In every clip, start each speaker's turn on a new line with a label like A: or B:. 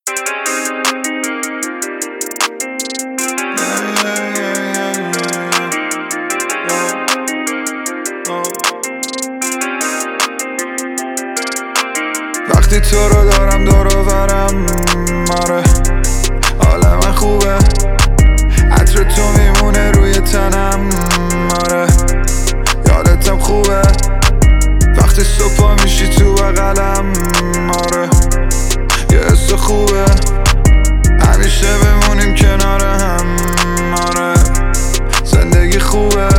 A: وقتی تو رو دارم دور و برم، آره حال من خوبه، عطر تو میمونه روی تنم، آره یادتم خوبه، وقتی صبح میشی تو بغلم، آره یه حس خوبه، همیشه بمونیم کنار هم، آره زندگی خوبه.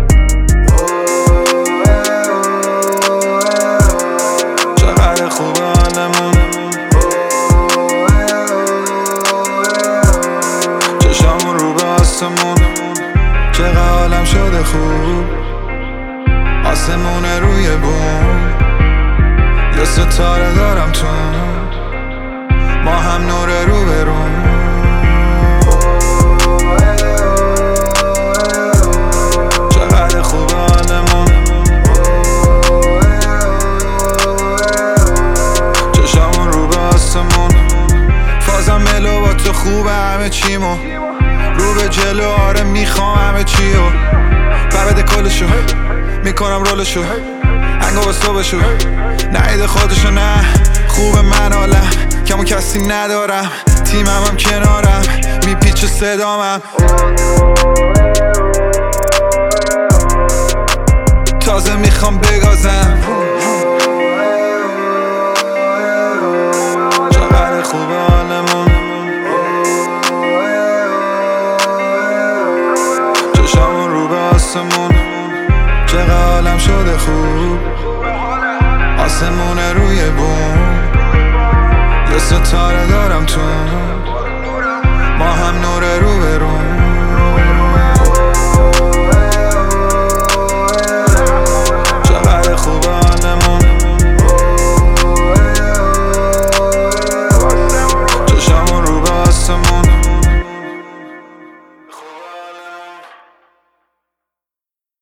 A: چقدر خوبه حالمون، چشامون رو به آسمون، چقدر حالم شده خوب، آسمون روی بوم، یه ستاره دارم تو، ما هم نور رو برون. چقدر خوبه حالمون، چشامون رو به آسمون، فازم ملو با تو خوبه، همه چیمو رو به جلو، آره میخوام همه چیو، ببده کلشو میکنم رولشو، انگو با صبحشو نهیده خودشو، نه خوبه من حالم کمو کسی ندارم، تیمم هم کنارم میپیچه صدامم، تازه میخوام بگازم. چقدر خوبه حالمون، چشامون رو به آسمون، چقدر حالم شده خوب، آسمون روی بوم، یه ستاره دارم تو، ما هم نور رو برون.